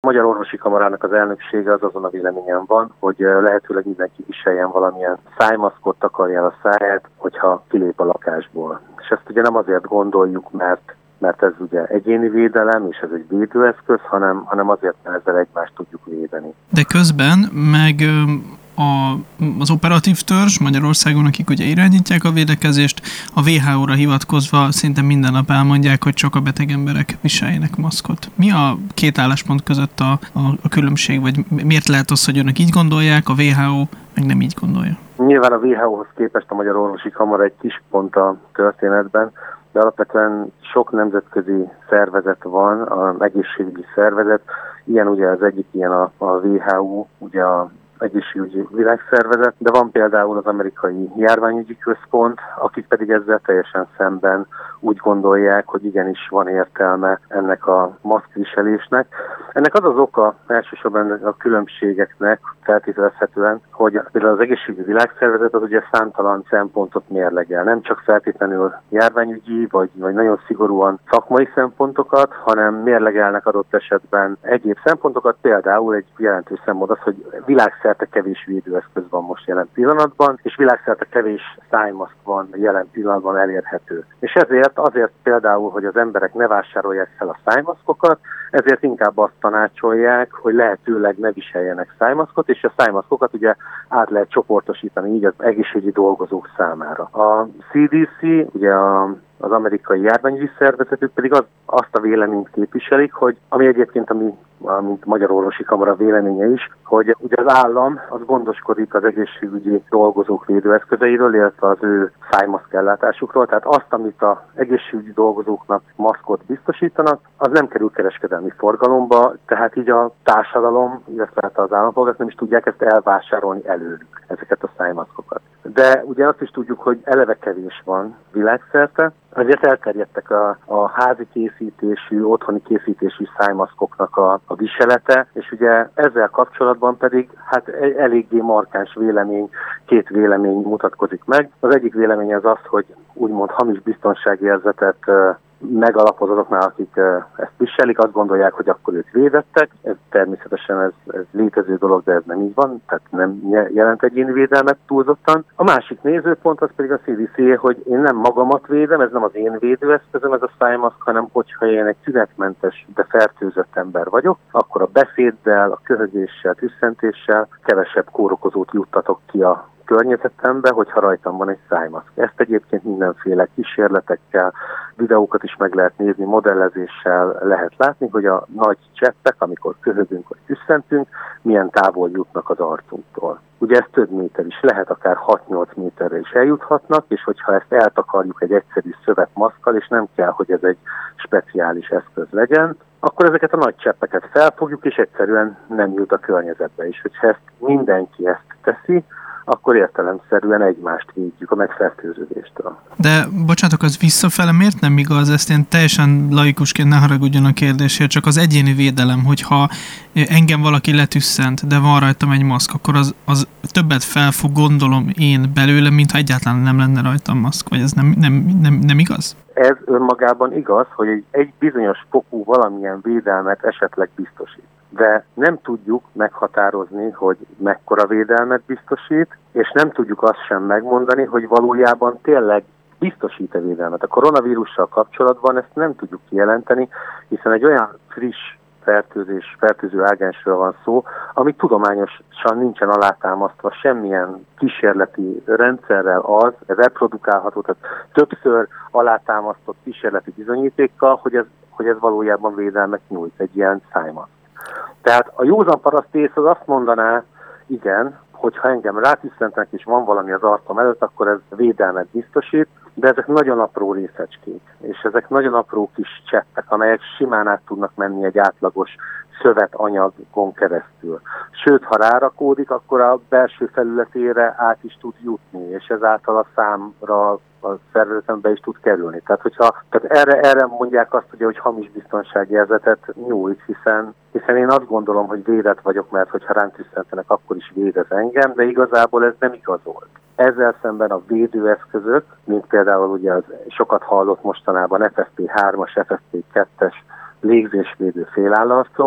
Magyar Orvosi Kamarának az elnöksége az azon a véleményen van, hogy lehetőleg mindenki viseljen valamilyen szájmaszkot, takarja el a száját, hogyha kilép a lakásból. És ezt ugye nem azért gondoljuk, mert ez ugye egyéni védelem, és ez egy védőeszköz, hanem azért, mert ezzel egymást tudjuk védeni. De közben meg az operatív törzs Magyarországon, akik ugye irányítják a védekezést, a WHO-ra hivatkozva szinte minden nap elmondják, hogy csak a beteg emberek viseljenek maszkot. Mi a két álláspont között a különbség, vagy miért lehet az, hogy önök így gondolják, a WHO meg nem így gondolja? Nyilván a WHO-hoz képest a Magyar Orvosi Kamara egy kis pont a történetben, de alapvetően sok nemzetközi szervezet van, az egészségügyi szervezet, ilyen ugye az egyik ilyen a WHO, ugye a egészségügyi világszervezet, de van például az amerikai járványügyi központ, akik pedig ezzel teljesen szemben úgy gondolják, hogy igenis van értelme ennek a maszkviselésnek. Ennek az az oka elsősorban a különbségeknek feltételezhetően, hogy például az egészségügyi világszervezet az ugye számtalan szempontot mérlegel. Nem csak feltétlenül járványügyi, vagy nagyon szigorúan szakmai szempontokat, hanem mérlegelnek adott esetben egyéb szempontokat, például egy jelentős szempont az, hogy világszerte kevés védőeszköz van most jelen pillanatban, és világszerte kevés szájmaszk van jelen pillanatban elérhető. És azért például, hogy az emberek ne vásárolják fel a szájmaszkokat, ezért inkább azt tanácsolják, hogy lehetőleg ne viseljenek szájmaszkot, és a szájmaszkokat ugye át lehet csoportosítani így az egészségügyi dolgozók számára. A CDC, ugye az amerikai járványügyi szervezetük pedig azt a véleményt képviselik, hogy ami egyébként mint Magyar Orvosi Kamara véleménye is, hogy ugye az állam az gondoskodik az egészségügyi dolgozók védőeszközeiről, illetve az ő szájmaszk ellátásukról. Tehát azt, amit az egészségügyi dolgozóknak maszkot biztosítanak, az nem kerül kereskedelmi forgalomba, tehát így a társadalom, illetve az állampolgárok nem is tudják ezt elvásárolni előlük, ezeket a szájmaszkokat. De ugye azt is tudjuk, hogy eleve kevés van világszerte, ezért elterjedtek a házi készítésű, otthoni készítésű szájmaszkoknak a viselete, és ugye ezzel kapcsolatban pedig hát eléggé markáns két vélemény mutatkozik meg. Az egyik vélemény az, hogy úgymond hamis biztonságérzetet megalapozatoknál, akik ezt viselik, azt gondolják, hogy akkor ők védettek. Ez természetesen ez létező dolog, de ez nem így van, tehát nem jelent egyéni védelmet túlzottan. A másik nézőpont az pedig a CDC, hogy én nem magamat védem, ez nem az én védőeszközöm, ez a szájmaszk, hanem hogyha én egy tünetmentes, de fertőzött ember vagyok, akkor a beszéddel, a köhögéssel, tüsszentéssel kevesebb kórokozót juttatok ki a környezetembe, hogyha rajtam van egy szájmaszk. Ezt egyébként mindenféle kísérletekkel, videókat is meg lehet nézni, modellezéssel lehet látni, hogy a nagy cseppek, amikor köhögünk vagy tüsszentünk, milyen távol jutnak az arcunktól. Ugye ez több méter is lehet, akár 6-8 méterre is eljuthatnak, és hogyha ezt eltakarjuk egy egyszerű szövetmaszkkal, és nem kell, hogy ez egy speciális eszköz legyen, akkor ezeket a nagy cseppeket felfogjuk, és egyszerűen nem jut a környezetbe. És hogyha mindenki ezt teszi, akkor értelemszerűen egymást védjük a megfertőződéstől. De bocsánatok, az visszafele miért nem igaz? Ezt én teljesen laikusként, ne haragudjon a kérdésért, csak az egyéni védelem, hogyha engem valaki letüsszent, de van rajtam egy maszk, akkor az többet felfog, gondolom én belőle, mintha egyáltalán nem lenne rajtam maszk, vagy ez nem igaz? Ez önmagában igaz, hogy egy bizonyos fokú valamilyen védelmet esetleg biztosít. De nem tudjuk meghatározni, hogy mekkora védelmet biztosít, és nem tudjuk azt sem megmondani, hogy valójában tényleg biztosít-e védelmet. A koronavírussal kapcsolatban ezt nem tudjuk kijelenteni, hiszen egy olyan friss fertőző ágensről van szó, ami tudományosan nincsen alátámasztva semmilyen kísérleti rendszerrel ez reprodukálható, tehát többször alátámasztott kísérleti bizonyítékkal, hogy ez valójában védelmet nyújt, egy ilyen szájmaszk. Tehát a józan paraszt ész az azt mondaná, igen, hogyha engem rátüsszentenek és van valami az arcom előtt, akkor ez védelmet biztosít, de ezek nagyon apró részecskék, és ezek nagyon apró kis cseppek, amelyek simán át tudnak menni egy átlagos szövetanyagon keresztül. Sőt, ha rárakódik, akkor a belső felületére át is tud jutni, és ezáltal a számra, a szervezetembe is tud kerülni. Tehát erre mondják azt, hogy hamis biztonságérzetet nyújt, hiszen én azt gondolom, hogy védett vagyok, mert hogyha rám tüsszentenek, akkor is véd ez engem, de igazából ez nem igazolt. Ezzel szemben a védőeszközök, mint például ugye az sokat hallott mostanában FFP3-as, FFP2-es légzésvédő félálarcok,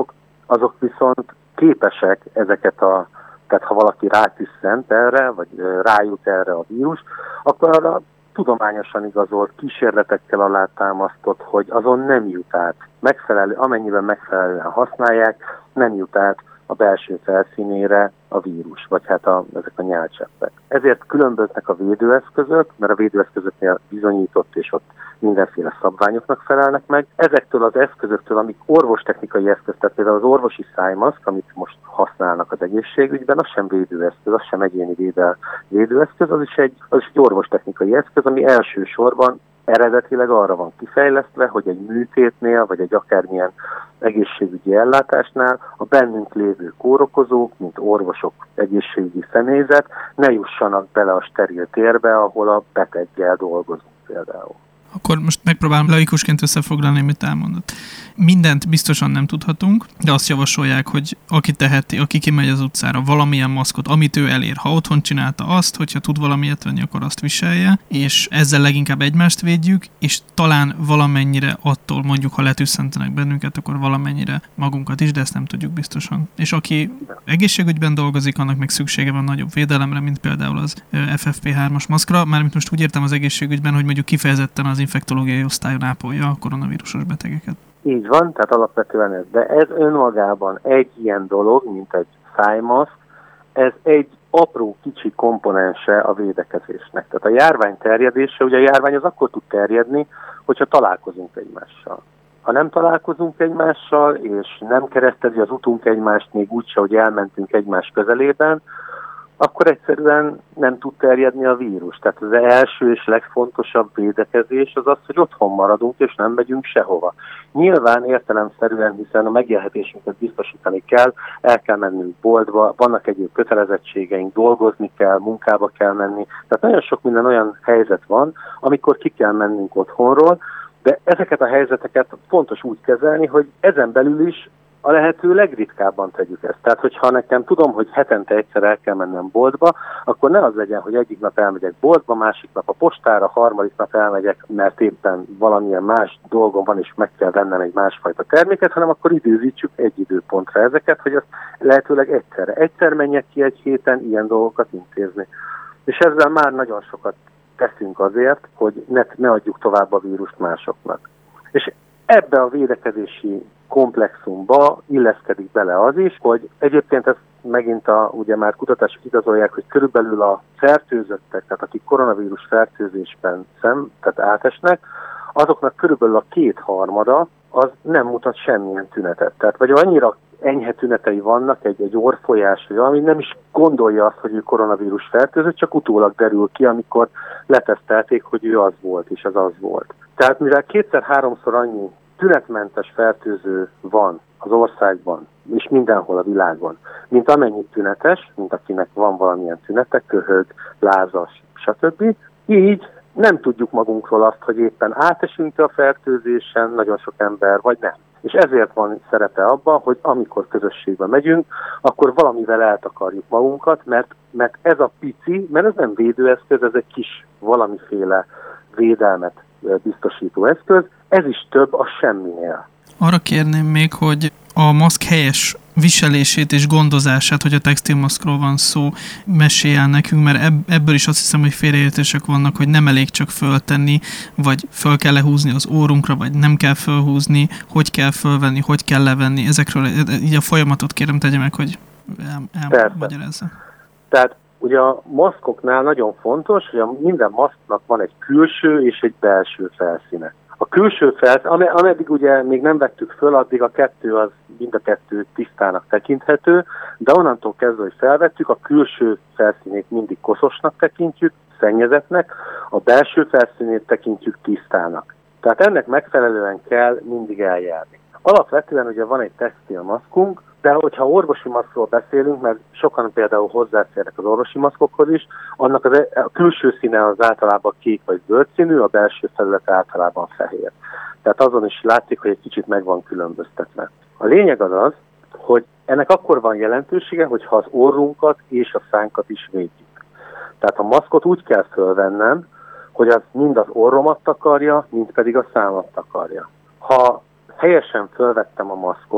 azok viszont képesek ezeket tehát ha valaki rátüsszent erre, vagy rájut erre a vírus, akkor arra tudományosan igazolt, kísérletekkel alátámasztott, hogy azon nem jut át. Amennyiben megfelelően használják, nem jut át a belső felszínére a vírus, vagy hát ezek a nyálcseppek. Ezért különböznek a védőeszközök, mert a védőeszközöknél bizonyított, és ott mindenféle szabványoknak felelnek meg. Ezektől az eszközöktől, amik orvostechnikai eszköz, tehát például az orvosi szájmaszk, amit most használnak az egészségügyben, az sem védőeszköz, az sem egyéni védőeszköz, az is egy orvostechnikai eszköz, ami elsősorban eredetileg arra van kifejlesztve, hogy egy műtétnél, vagy egy akármilyen egészségügyi ellátásnál a bennünk lévő kórokozók, mint orvosok, egészségügyi személyzet ne jussanak bele a steril térbe, ahol a beteggel dolgozunk például. Akkor most megpróbálom laikusként összefoglalni, amit elmondott. Mindent biztosan nem tudhatunk, de azt javasolják, hogy aki teheti, aki kimegy az utcára, valamilyen maszkot, amit ő elér. Ha otthon csinálta azt, hogyha tud valamilyet venni, akkor azt viselje, és ezzel leginkább egymást védjük, és talán valamennyire attól, mondjuk, ha letüsszentenek bennünket, akkor valamennyire magunkat is, de ezt nem tudjuk biztosan. És aki egészségügyben dolgozik, annak meg szüksége van nagyobb védelemre, mint például az FFP3-as maszkra, mármint most úgy értem az egészségügyben, hogy mondjuk kifejezetten az infektológiai osztályon ápolja a koronavírusos betegeket. Így van, tehát alapvetően ez. De ez önmagában egy ilyen dolog, mint egy szájmaszk, ez egy apró kicsi komponense a védekezésnek. Tehát a járvány terjedése, ugye a járvány az akkor tud terjedni, hogyha találkozunk egymással. Ha nem találkozunk egymással, és nem keresztezi az utunk egymást még úgyse, hogy elmentünk egymás közelében, akkor egyszerűen nem tud terjedni a vírus. Tehát az első és legfontosabb védekezés az az, hogy otthon maradunk és nem megyünk sehova. Nyilván értelemszerűen, hiszen a megélhetésünket biztosítani kell, el kell mennünk boltba, vannak egyéb kötelezettségeink, dolgozni kell, munkába kell menni. Tehát nagyon sok minden olyan helyzet van, amikor ki kell mennünk otthonról, de ezeket a helyzeteket fontos úgy kezelni, hogy ezen belül is a lehető legritkábban tegyük ezt. Tehát, hogyha nekem tudom, hogy hetente egyszer el kell mennem boltba, akkor ne az legyen, hogy egyik nap elmegyek boltba, másik nap a postára, harmadik nap elmegyek, mert éppen valamilyen más dolgom van, és meg kell vennem egy másfajta terméket, hanem akkor időzítsük egy időpontra ezeket, hogy azt lehetőleg egyszerre. Egyszer menjek ki egy héten ilyen dolgokat intézni. És ezzel már nagyon sokat teszünk azért, hogy ne adjuk tovább a vírust másoknak. És ebbe a védekezési komplexumba illeszkedik bele az is, hogy egyébként ezt megint ugye már kutatások igazolják, hogy körülbelül a fertőzöttek, tehát akik koronavírus fertőzésben tehát átesnek, azoknak körülbelül a 2/3 az nem mutat semmilyen tünetet. Tehát vagy annyira enyhe tünetei vannak, egy orrfolyás, vagy valami, nem is gondolja azt, hogy ő koronavírus fertőzött, csak utólag derül ki, amikor letesztelték, hogy ő az volt, és az volt. Tehát mivel 2-3-szor annyi tünetmentes fertőző van az országban, és mindenhol a világon, mint amennyi tünetes, mint akinek van valamilyen tünete, köhög, lázas, stb. Így nem tudjuk magunkról azt, hogy éppen átesünk a fertőzésen, nagyon sok ember, vagy nem. És ezért van szerepe abban, hogy amikor közösségbe megyünk, akkor valamivel eltakarjuk magunkat, mert ez a pici, mert ez nem védőeszköz, ez egy kis valamiféle védelmet biztosító eszköz, ez is több a semminél. Arra kérném még, hogy a maszk helyes viselését és gondozását, hogy a textilmaszkról van szó, mesélj el nekünk, mert ebből is azt hiszem, hogy félreértések vannak, hogy nem elég csak föltenni, vagy föl kell lehúzni az órunkra, vagy nem kell fölhúzni, hogy kell fölvenni, hogy kell levenni. Ezekről így a folyamatot kérem tegye meg, hogy elmagyarázza. Tehát ugye a maszkoknál nagyon fontos, hogy minden maszknak van egy külső és egy belső felszíne. A külső felszín, ameddig ugye még nem vettük föl, addig mind a kettő tisztának tekinthető, de onnantól kezdve, hogy felvettük, a külső felszínét mindig koszosnak tekintjük, szennyezetnek, a belső felszínét tekintjük tisztának. Tehát ennek megfelelően kell mindig eljárni. Alapvetően ugye van egy textilmaszkunk, de hogyha orvosi maszkról beszélünk, mert sokan például hozzáférnek az orvosi maszkokhoz is, annak a külső színe az általában kék vagy zöld színű, a belső felület általában fehér. Tehát azon is látszik, hogy egy kicsit meg van különböztetve. A lényeg az, hogy ennek akkor van jelentősége, hogyha az orrunkat és a szánkat is védjük. Tehát a maszkot úgy kell fölvennem, hogy az mind az orromat takarja, mind pedig a számat takarja. Ha helyesen fölvettem a maszkot,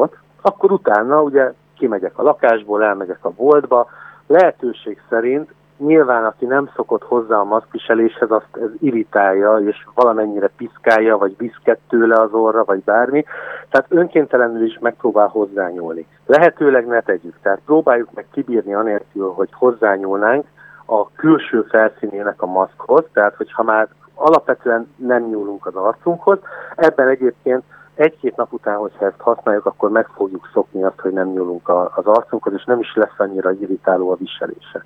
akkor utána ugye kimegyek a lakásból, elmegyek a boltba, lehetőség szerint nyilván, aki nem szokott hozzá a maszkviseléshez, azt ez irritálja, és valamennyire piszkálja, vagy viszket tőle az orra, vagy bármi. Tehát önkéntelenül is megpróbál hozzányúlni. Lehetőleg ne tegyük, tehát próbáljuk meg kibírni anélkül, hogy hozzányúlnánk a külső felszínének a maszkhoz, tehát hogyha már alapvetően nem nyúlunk az arcunkhoz, ebben egyébként egy-két nap után, hogyha ezt használjuk, akkor meg fogjuk szokni azt, hogy nem nyúlunk az arcunkhoz, és nem is lesz annyira irritáló a viselése.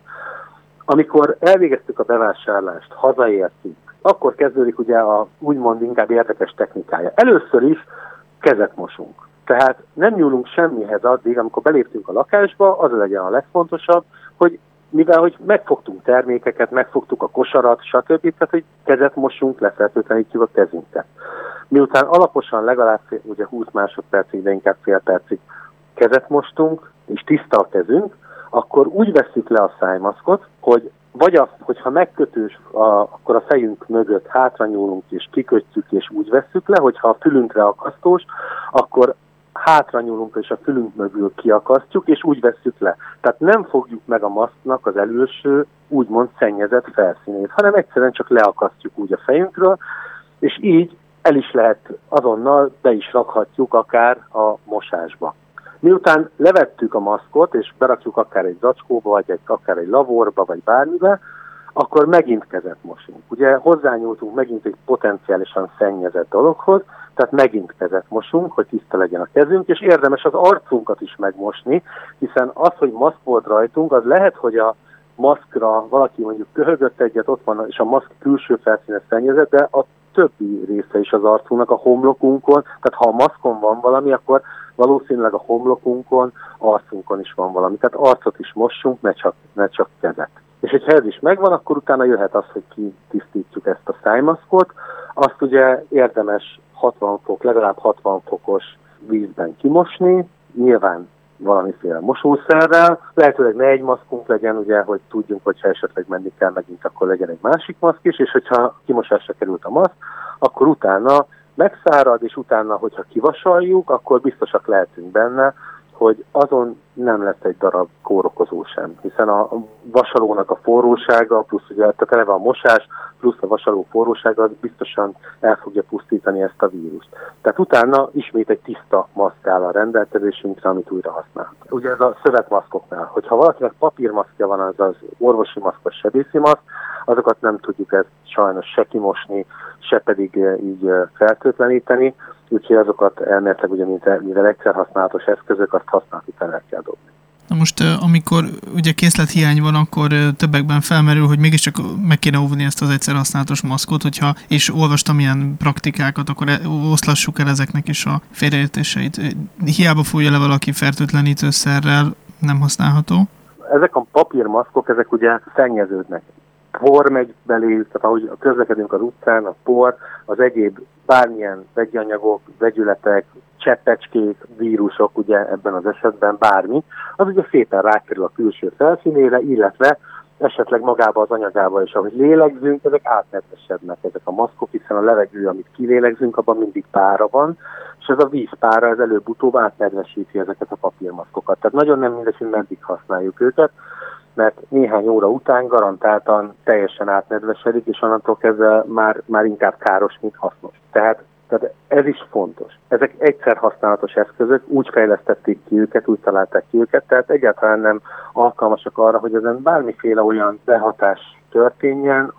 Amikor elvégeztük a bevásárlást, hazaértünk, akkor kezdődik ugye a úgymond inkább érdekes technikája. Először is kezet mosunk. Tehát nem nyúlunk semmihez addig, amikor beléptünk a lakásba, az legyen a legfontosabb, hogy mivel hogy megfogtunk termékeket, megfogtuk a kosarat, stb. Tehát, hogy kezet mosunk, lefertőtlenítjük a kezünket. Miután alaposan legalább ugye 20 másodpercig, de inkább fél percig kezet mostunk, és tiszta a kezünk, akkor úgy vesszük le a szájmaszkot, hogy vagy hogyha megkötős, akkor a fejünk mögött hátra nyúlunk és kikötjük és úgy vesszük le, hogyha a fülünkre akasztós, akkor hátra nyúlunk és a fülünk mögül kiakasztjuk és úgy vesszük le. Tehát nem fogjuk meg a maszknak az előső úgymond szennyezett felszínét, hanem egyszerűen csak leakasztjuk úgy a fejünkről, és így el is lehet azonnal, be is rakhatjuk akár a mosásba. Miután levettük a maszkot, és berakjuk akár egy zacskóba, vagy akár egy lavorba, vagy bármibe, akkor megint kezet mosunk. Ugye hozzányúltunk megint egy potenciálisan szennyezett dologhoz, tehát megint kezet mosunk, hogy tiszta legyen a kezünk, és érdemes az arcunkat is megmosni, hiszen az, hogy maszk volt rajtunk, az lehet, hogy a maszkra valaki mondjuk köhögött egyet, ott van, és a maszk külső felszíne szennyezett, de a többi része is az arcunknak, a homlokunkon, tehát ha a maszkon van valami, akkor valószínűleg a homlokunkon, arcunkon is van valami. Tehát arcot is mossunk, ne csak kezet. És hogyha ez is megvan, akkor utána jöhet az, hogy kitisztítjuk ezt a szájmaszkot. Azt ugye érdemes 60 fok, legalább 60 fokos vízben kimosni, nyilván valamiféle mosószerrel, lehetőleg ne egy maszkunk legyen, ugye, hogy tudjunk, hogyha esetleg menni kell megint, akkor legyen egy másik maszk is, és hogyha kimosásra került a maszk, akkor utána megszárad, és utána, hogyha kivasaljuk, akkor biztosak lehetünk benne, hogy azon nem lesz egy darab kórokozó sem, hiszen a vasalónak a forrósága, plusz ugye tehát eleve a mosás, plusz a vasaló forrósága az biztosan el fogja pusztítani ezt a vírust. Tehát utána ismét egy tiszta maszk áll a rendelkezésünkre, amit újra használhat. Ugye ez a szövetmaszkoknál, hogyha valakinek papírmaszkja van, az orvosi maszk vagy sebészi maszk, azokat nem tudjuk ezt sajnos se kimosni, se pedig így fertőtleníteni, úgyhogy azokat elméletileg ugye, mivel egyszer használatos eszközök, azt használati fel el kell dobni. Na most, amikor ugye készlethiány van, akkor többekben felmerül, hogy mégiscsak meg kéne óvni ezt az egyszer használatos maszkot, hogyha, és olvastam ilyen praktikákat, akkor oszlassuk el ezeknek is a félreértéseit. Hiába fújja le valaki fertőtlenítőszerrel, nem használható. Ezek a papírmaszkok, ezek ugye szennyeződnek. Por megy belé, tehát ahogy közlekedünk az utcán, a por, az egyéb bármilyen vegyi anyagok, vegyületek, cseppecskék, vírusok, ugye ebben az esetben bármi, az ugye szépen rákerül a külső felszínére, illetve esetleg magába az anyagába is, ahogy lélegzünk, ezek átnedvesednek, ezek a maszkok, hiszen a levegő, amit kilélegzünk, abban mindig pára van, és ez a vízpára, ez előbb-utóbb átnedvesíti ezeket a papírmaszkokat. Tehát nagyon nem mindegy, hogy meddig használjuk őket, mert néhány óra után garantáltan teljesen átnedvesedik, és onnantól kezdve már inkább káros, mint hasznos. Tehát ez is fontos. Ezek egyszer használatos eszközök, úgy fejlesztették ki őket, úgy találták ki őket, tehát egyáltalán nem alkalmasak arra, hogy ezen bármiféle olyan behatás történjen,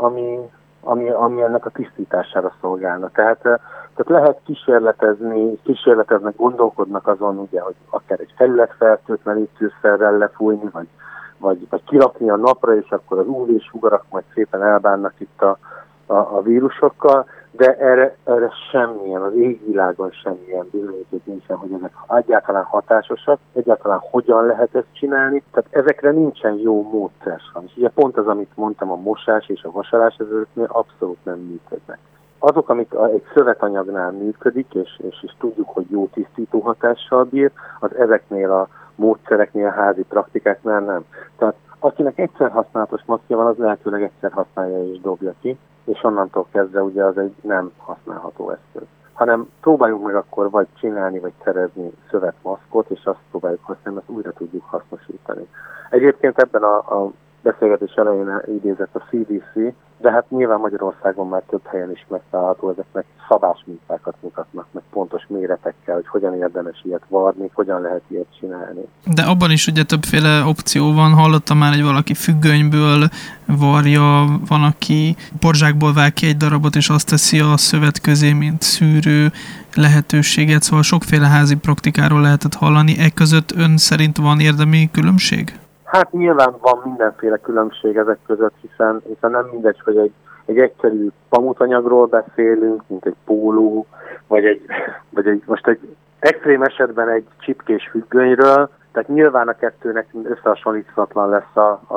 ami ennek a tisztítására szolgálna. Tehát lehet kísérleteznek, gondolkodnak azon, ugye, hogy akár egy felületfertőtlenítőszerrel lefújni, vagy kirakni a napra, és akkor az UV-sugarak majd szépen elbánnak itt a vírusokkal, de erre semmilyen, az égvilágon semmilyen bizonyíték nincsen, hogy ezek egyáltalán hatásosak, egyáltalán hogyan lehet ezt csinálni, tehát ezekre nincsen jó módszer. És ugye pont az, amit mondtam, a mosás és a vasalás, ezeknél abszolút nem működnek. Azok, amik egy szövetanyagnál működik, és tudjuk, hogy jó tisztító hatással bír, az ezeknél a módszereknél, a házi praktikáknál nem. Tehát akinek egyszer használatos maszkja van, az lehetőleg egyszer használja és dobja ki, és onnantól kezdve ugye az egy nem használható eszköz. hanem próbáljunk meg akkor vagy csinálni, vagy szerezni szövetmaszkot, és azt próbáljuk használni, mert újra tudjuk hasznosítani. Egyébként ebben a beszélgetés elején idézett a CDC, de hát nyilván Magyarországon már több helyen is megtalálható, ezeknek szabásmintákat mutatnak, meg pontos méretekkel, hogy hogyan érdemes ilyet varni, hogyan lehet ilyet csinálni. De abban is ugye többféle opció van, hallottam már, hogy valaki függönyből varja, van, aki porzsákból vág ki egy darabot, és azt teszi a szövet közé, mint szűrő lehetőséget, szóval sokféle házi praktikáról lehetett hallani. E között ön szerint van érdemi különbség? Hát nyilván van mindenféle különbség ezek között, hiszen nem mindegy, hogy egy egyszerű pamutanyagról beszélünk, mint egy póló, vagy most egy extrém esetben egy csipkés függönyről, tehát nyilván a kettőnek összehasonlíthatatlan lesz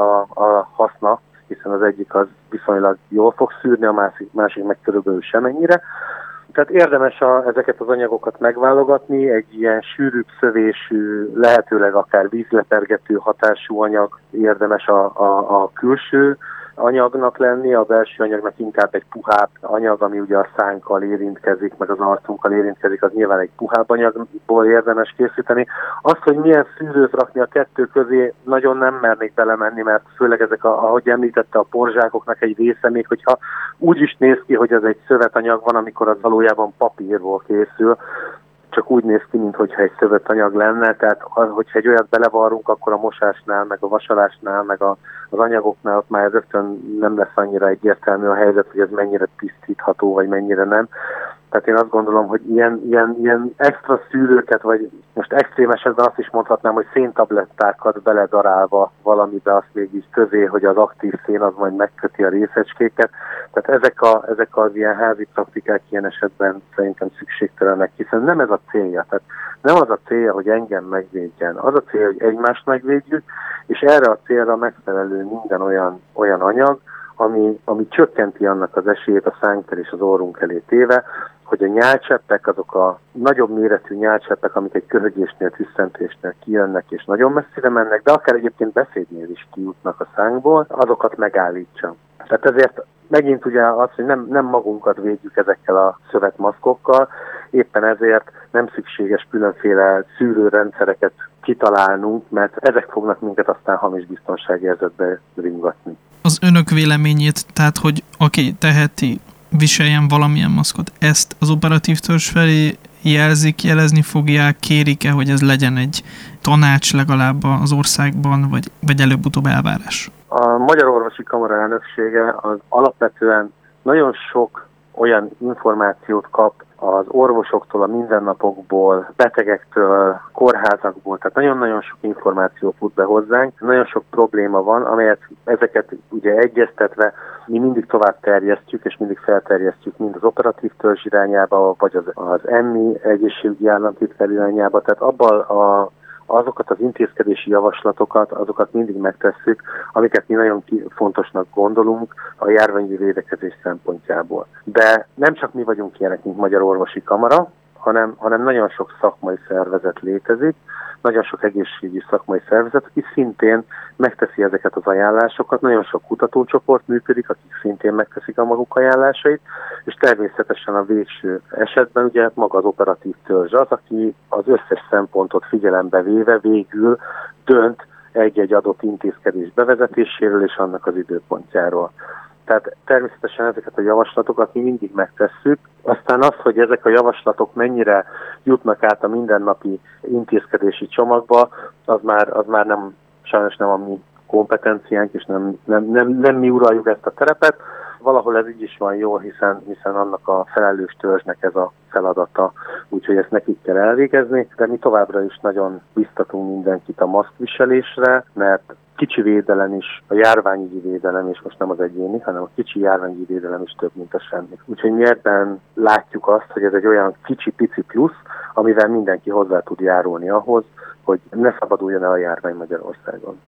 a haszna, hiszen az egyik az viszonylag jól fog szűrni, a másik meg körülbelül semennyire. Tehát érdemes ezeket az anyagokat megválogatni, egy ilyen sűrűbb szövésű, lehetőleg akár vízlepergető hatású anyag érdemes a külső anyagnak lenni, a belső anyagnak inkább egy puhább anyag, ami ugye a szánkkal érintkezik, meg az arcunkkal érintkezik, az nyilván egy puhább anyagból érdemes készíteni. Azt, hogy milyen szűrőt rakni a kettő közé, nagyon nem mernék belemenni, mert főleg ezek, ahogy említette, a porzsákoknak egy része, még hogyha úgy is néz ki, hogy ez egy szövetanyag van, amikor az valójában papírból készül, csak úgy néz ki, mintha egy szövetanyag lenne, tehát hogyha egy olyat belevarrunk, akkor a mosásnál, meg a vasalásnál, meg az anyagoknál ott már rögtön nem lesz annyira egyértelmű a helyzet, hogy ez mennyire tisztítható, vagy mennyire nem. Tehát én azt gondolom, hogy ilyen extra szűrőket, vagy most extrém esetben azt is mondhatnám, hogy széntablettákat beledarálva valamibe, azt mégis közé, hogy az aktív szén az majd megköti a részecskéket. Tehát ezek az ilyen házi praktikák ilyen esetben szerintem szükségtelenek, hiszen nem ez a célja. Tehát nem az a célja, hogy engem megvédjen. Az a célja, hogy egymást megvédjük, és erre a célra megfelelő minden olyan anyag, ami csökkenti annak az esélyét a szánk és az orrunk elé téve, hogy a nyálcseppek, azok a nagyobb méretű nyálcseppek, amik egy köhögésnél, tüsszentésnél kijönnek és nagyon messzire mennek, de akár egyébként beszédnél is kijutnak a szánkból, azokat megállítsa. Tehát ezért megint ugye az, hogy nem magunkat védjük ezekkel a szövetmaszkokkal, éppen ezért nem szükséges különféle szűrőrendszereket kitalálnunk, mert ezek fognak minket aztán hamis biztonságérzetbe ringatni. Az önök véleményét, tehát hogy aki teheti, viseljen valamilyen maszkot, ezt az operatív törzs felé jelezni fogják, kérik-e, hogy ez legyen egy tanács legalább az országban, vagy előbb-utóbb elvárás? A Magyar Orvosi Kamara elnöksége az alapvetően nagyon sok olyan információt kap az orvosoktól, a mindennapokból, betegektől, kórházakból, tehát nagyon-nagyon sok információ fut be hozzánk. Nagyon sok probléma van, ezeket ugye egyeztetve mi mindig tovább terjesztjük, és mindig felterjesztjük mind az operatív törzs irányába, vagy az EMMI egészségügyi államtitkár irányába, tehát azokat az intézkedési javaslatokat, azokat mindig megtesszük, amiket mi nagyon fontosnak gondolunk a járványi védekezés szempontjából. De nem csak mi vagyunk ilyenek, mint Magyar Orvosi Kamara, hanem nagyon sok szakmai szervezet létezik, nagyon sok egészségügyi szakmai szervezet, aki szintén megteszi ezeket az ajánlásokat, nagyon sok kutatócsoport működik, akik szintén megteszik a maguk ajánlásait, és természetesen a végső esetben ugye maga az operatív törzs az, aki az összes szempontot figyelembe véve végül dönt egy-egy adott intézkedés bevezetéséről és annak az időpontjáról. Tehát természetesen ezeket a javaslatokat mi mindig megtesszük. Aztán az, hogy ezek a javaslatok mennyire jutnak át a mindennapi intézkedési csomagba, az már sajnos nem a mi kompetenciánk, és nem mi uraljuk ezt a terepet. Valahol ez így is van jól, hiszen annak a felelős törzsnek ez a feladata, úgyhogy ezt nekik kell elvégezni, de mi továbbra is nagyon biztatunk mindenkit a maszkviselésre, mert kicsi védelem is, a járványügyi védelem, és most nem az egyéni, hanem a kicsi járványügyi védelem is több, mint a semmi. Úgyhogy mi ebben látjuk azt, hogy ez egy olyan kicsi-pici plusz, amivel mindenki hozzá tud járulni ahhoz, hogy ne szabaduljon el a járvány Magyarországon.